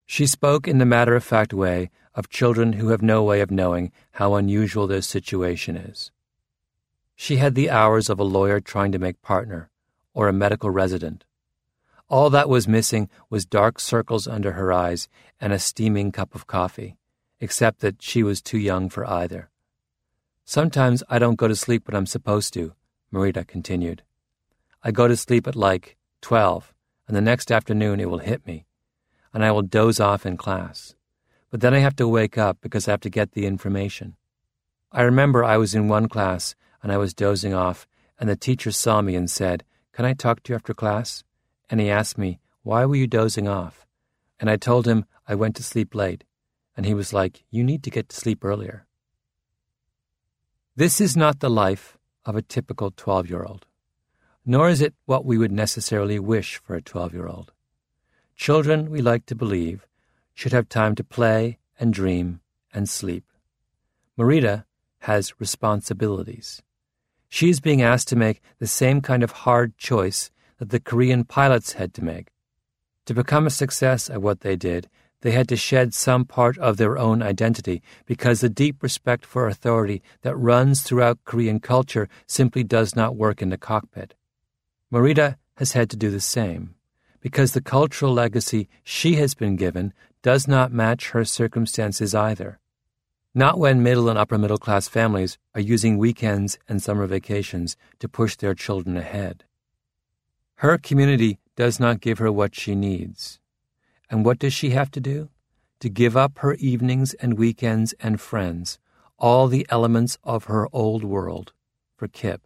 She spoke in the matter-of-fact way of children who have no way of knowing how unusual their situation is. She had the hours of a lawyer trying to make partner, or a medical resident. All that was missing was dark circles under her eyes and a steaming cup of coffee, except that she was too young for either. Sometimes I don't go to sleep when I'm supposed to, Marita continued. I go to sleep at like 12, and the next afternoon it will hit me, and I will doze off in class. But then I have to wake up because I have to get the information. I remember I was in one class and I was dozing off, and the teacher saw me and said, "Can I talk to you after class?" And he asked me, "Why were you dozing off?" And I told him I went to sleep late, and he was like, "You need to get to sleep earlier." This is not the life of a typical 12-year-old, nor is it what we would necessarily wish for a 12-year-old. Children, we like to believe, should have time to play and dream and sleep. Marita has responsibilities. She is being asked to make the same kind of hard choice that the Korean pilots had to make. To become a success at what they did, they had to shed some part of their own identity because the deep respect for authority that runs throughout Korean culture simply does not work in the cockpit. Marita has had to do the same because the cultural legacy she has been given does not match her circumstances either. Not when middle and upper middle class families are using weekends and summer vacations to push their children ahead. Her community does not give her what she needs. And what does she have to do? To give up her evenings and weekends and friends, all the elements of her old world, for Kip.